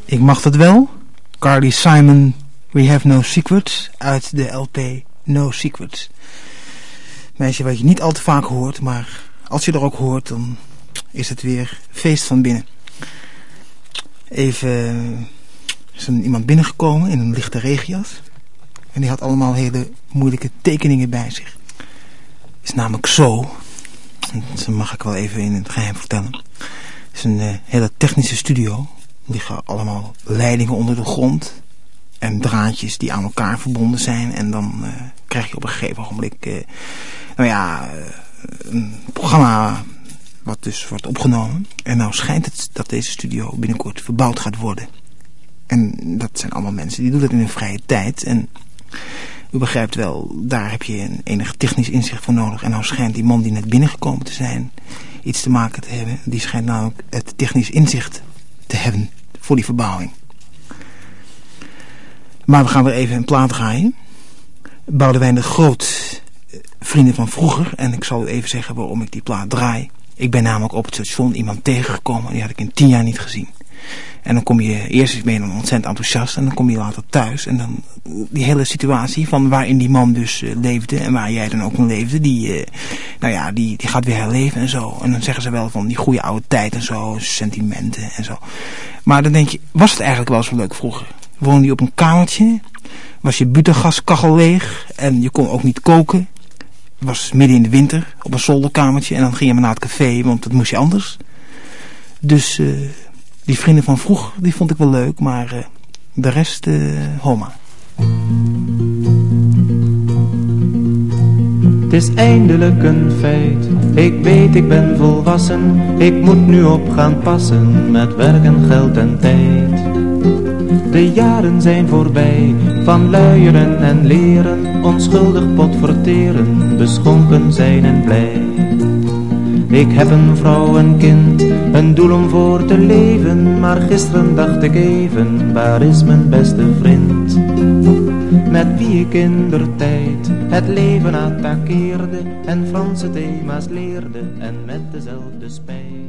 Ik mag dat wel. Carly Simon, We Have No Secrets, uit de LP No Secrets. Meisje wat je niet al te vaak hoort, maar als je er ook hoort, dan is het weer feest van binnen. Even is er iemand binnengekomen in een lichte regenjas. En die had allemaal hele moeilijke tekeningen bij zich. Is namelijk zo, dat mag ik wel even in het geheim vertellen. Het is een hele technische studio. Er liggen allemaal leidingen onder de grond. En draadjes die aan elkaar verbonden zijn. En dan krijg je op een gegeven ogenblik een programma wat dus wordt opgenomen. En nou schijnt het dat deze studio binnenkort verbouwd gaat worden. En dat zijn allemaal mensen die doen dat in hun vrije tijd. En u begrijpt wel, daar heb je een enig technisch inzicht voor nodig. En nou schijnt die man die net binnengekomen te zijn iets te maken te hebben. Die schijnt namelijk het technisch inzicht te hebben voor die verbouwing. Maar we gaan weer even een plaat draaien. Boudewijn de Groot, vrienden van vroeger. En ik zal u even zeggen waarom ik die plaat draai. Ik ben namelijk op het station iemand tegengekomen. Die had ik in 10 jaar niet gezien. En dan kom je eerst ben je dan ontzettend enthousiast. En dan kom je later thuis. En dan die hele situatie van waarin die man dus leefde. En waar jij dan ook in leefde. Die gaat weer herleven en zo. En dan zeggen ze wel van die goede oude tijd en zo. Sentimenten en zo. Maar dan denk je, was het eigenlijk wel zo leuk vroeger? Woonde je op een kamertje. Was je butagaskachel leeg. En je kon ook niet koken. Het was midden in de winter op een zolderkamertje. En dan ging je maar naar het café, want dat moest je anders. Dus die vrienden van vroeger, die vond ik wel leuk. Maar de rest, homa. Het is eindelijk een feit. Ik weet, ik ben volwassen. Ik moet nu op gaan passen met werk en geld en tijd. De jaren zijn voorbij, van luieren en leren, onschuldig pot verteren, beschonken zijn en blij. Ik heb een vrouw, een kind, een doel om voor te leven, maar gisteren dacht ik even, waar is mijn beste vriend? Met wie ik indertijd het leven attaqueerde en Franse thema's leerde en met dezelfde spijt.